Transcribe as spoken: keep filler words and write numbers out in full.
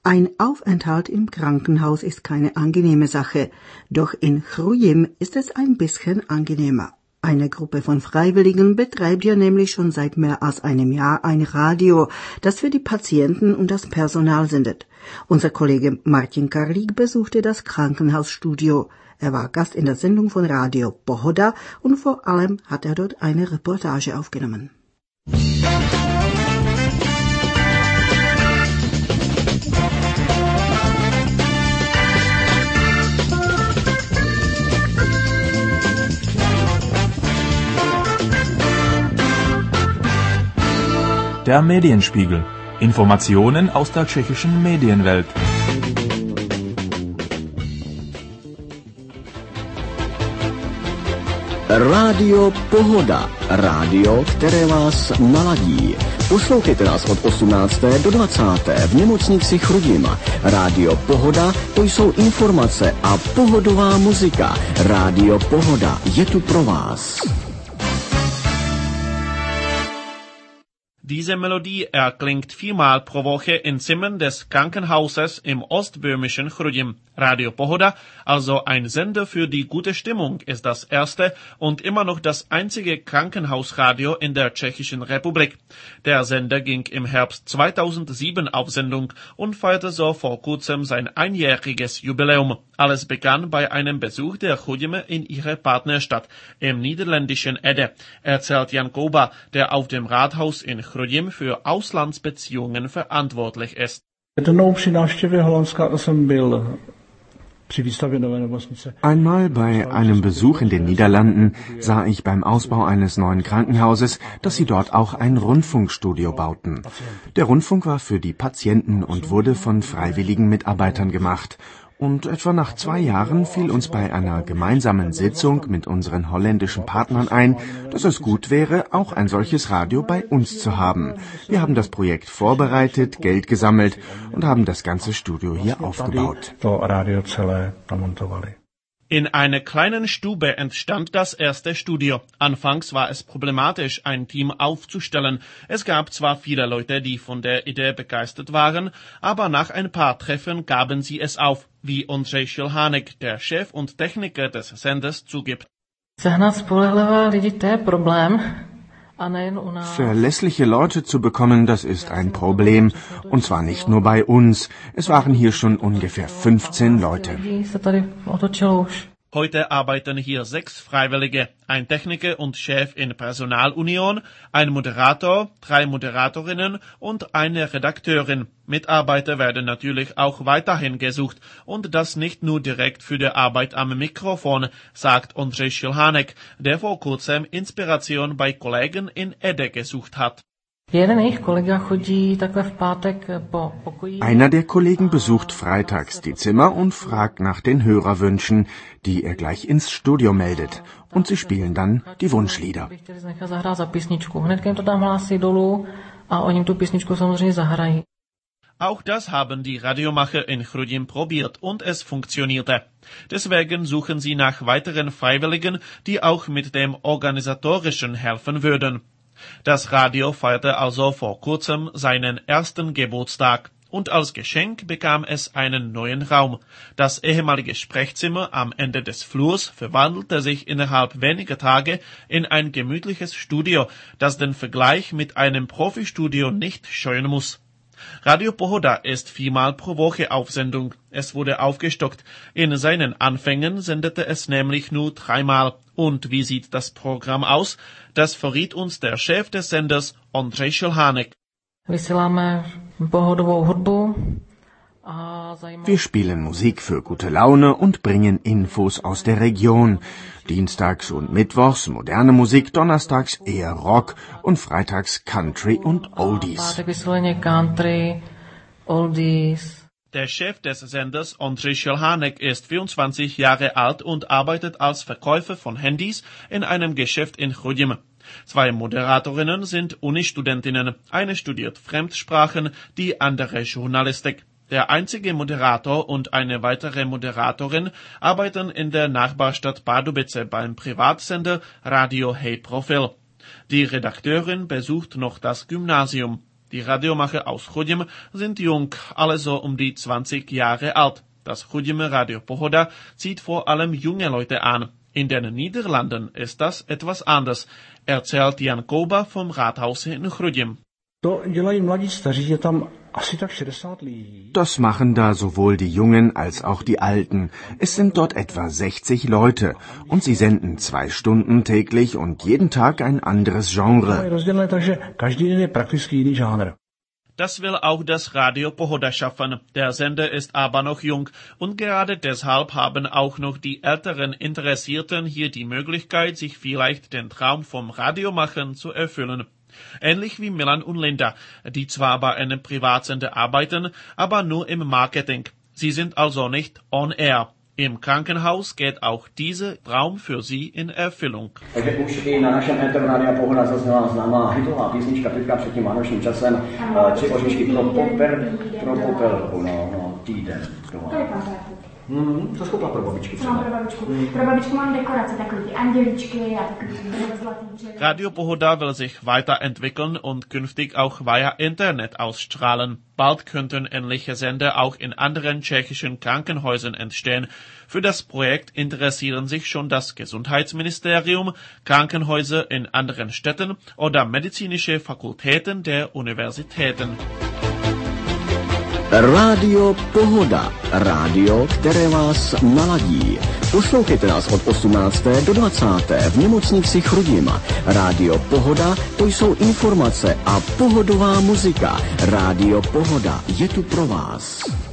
Ein Aufenthalt im Krankenhaus ist keine angenehme Sache, doch in Chrujim ist es ein bisschen angenehmer. Eine Gruppe von Freiwilligen betreibt hier nämlich schon seit mehr als einem Jahr ein Radio, das für die Patienten und das Personal sendet. Unser Kollege Martin Karlik besuchte das Krankenhausstudio. Er war Gast in der Sendung von Radio Pohoda und vor allem hat er dort eine Reportage aufgenommen. Der Medienspiegel. Informationen aus der tschechischen Medienwelt. Radio Pohoda. Radio, které vás naladí. Poslouchejte nás od osmnácté do dvacáté v nemocnici Chrujim. Radio Pohoda, to jsou informace a pohodová muzika. Radio Pohoda je tu pro vás. Diese Melodie erklingt viermal pro Woche in Zimmern des Krankenhauses im ostböhmischen Chrujim. Radio Pohoda, also ein Sender für die gute Stimmung, ist das erste und immer noch das einzige Krankenhausradio in der Tschechischen Republik. Der Sender ging im Herbst zweitausendsieben auf Sendung und feierte so vor kurzem sein einjähriges Jubiläum. Alles begann bei einem Besuch der Chrujimer in ihrer Partnerstadt, im niederländischen Ede, erzählt Jan Kouba, der auf dem Rathaus in Chrujim für Auslandsbeziehungen verantwortlich ist. Jednou při návštěvě Holandska jsem byl při výstavě nové nemocnice. Einmal bei einem Besuch in den Niederlanden sah ich beim Ausbau eines neuen Krankenhauses, dass sie dort auch ein Rundfunkstudio bauten. Der Rundfunk war für die Patienten und wurde von freiwilligen Mitarbeitern gemacht. Und etwa nach zwei Jahren fiel uns bei einer gemeinsamen Sitzung mit unseren holländischen Partnern ein, dass es gut wäre, auch ein solches Radio bei uns zu haben. Wir haben das Projekt vorbereitet, Geld gesammelt und haben das ganze Studio hier aufgebaut. In einer kleinen Stube entstand das erste Studio. Anfangs war es problematisch, ein Team aufzustellen. Es gab zwar viele Leute, die von der Idee begeistert waren, aber nach ein paar Treffen gaben sie es auf, wie Ondřej Šilhánek, der Chef und Techniker des Senders, zugibt. Verlässliche Leute zu bekommen, das ist ein Problem. Und zwar nicht nur bei uns. Es waren hier schon ungefähr fünfzehn Leute. Heute arbeiten hier sechs Freiwillige, ein Techniker und Chef in Personalunion, ein Moderator, drei Moderatorinnen und eine Redakteurin. Mitarbeiter werden natürlich auch weiterhin gesucht und das nicht nur direkt für die Arbeit am Mikrofon, sagt Ondřej Šilhánek, der vor kurzem Inspiration bei Kollegen in Ede gesucht hat. Einer der Kollegen besucht freitags die Zimmer und fragt nach den Hörerwünschen, die er gleich ins Studio meldet. Und sie spielen dann die Wunschlieder. Auch das haben die Radiomacher in Chrujim probiert und es funktionierte. Deswegen suchen sie nach weiteren Freiwilligen, die auch mit dem Organisatorischen helfen würden. Das Radio feierte also vor kurzem seinen ersten Geburtstag und als Geschenk bekam es einen neuen Raum. Das ehemalige Sprechzimmer am Ende des Flurs verwandelte sich innerhalb weniger Tage in ein gemütliches Studio, das den Vergleich mit einem Profistudio nicht scheuen muss. Radio Pohoda ist viermal pro Woche auf Sendung. Es wurde aufgestockt. In seinen Anfängen sendete es nämlich nur dreimal. Und wie sieht das Programm aus? Das verriet uns der Chef des Senders, Ondřej Šilhánek. Wir spielen Musik für gute Laune und bringen Infos aus der Region. Dienstags und Mittwochs moderne Musik, donnerstags eher Rock und freitags Country und Oldies. Der Chef des Senders, Ondřej Šilhánek, ist vierundzwanzig Jahre alt und arbeitet als Verkäufer von Handys in einem Geschäft in Chrujim. Zwei Moderatorinnen sind Unistudentinnen, eine studiert Fremdsprachen, die andere Journalistik. Der einzige Moderator und eine weitere Moderatorin arbeiten in der Nachbarstadt Pardubice beim Privatsender Radio Hey Profil. Die Redakteurin besucht noch das Gymnasium. Die Radiomacher aus Chrudim sind jung, alle so um die zwanzig Jahre alt. Das Chrudimer Radio Pohoda zieht vor allem junge Leute an. In den Niederlanden ist das etwas anders, erzählt Jan Kouba vom Rathaus in Chrudim. Das machen da sowohl die Jungen als auch die Alten. Es sind dort etwa sechzig Leute und sie senden zwei Stunden täglich und jeden Tag ein anderes Genre. Das will auch das Radio Pohoda schaffen. Der Sender ist aber noch jung und gerade deshalb haben auch noch die älteren Interessierten hier die Möglichkeit, sich vielleicht den Traum vom Radiomachen zu erfüllen. Ähnlich wie Milan und Linda, die zwar bei einem Privatsender arbeiten, aber nur im Marketing. Sie sind also nicht on air. Im Krankenhaus geht auch dieser Traum für sie in Erfüllung. Takže už i na našem éteru Rádia Pohoda zazněla známá hitová písnička teďka před tím vánočním časem. Tři oříšky pro popel, pro popelku, no, no, týden. Hmm, co schopla pro babičku třeba? Pro babičku. Hmm. Pro babičku mám dekorace, takové ty anděličky a takový zlatý dřevo. Radio Pohoda will sich weiterentwickeln und künftig auch via Internet ausstrahlen. Bald könnten ähnliche Sender auch in anderen tschechischen Krankenhäusern entstehen. Für das Projekt interessieren sich schon das Gesundheitsministerium, Krankenhäuser in anderen Städten oder medizinische Fakultäten der Universitäten. Rádio Pohoda. Rádio, které vás naladí. Poslouchejte nás od osmnácté do dvacáté v nemocnici Chrudim. Rádio Pohoda, to jsou informace a pohodová muzika. Rádio Pohoda je tu pro vás.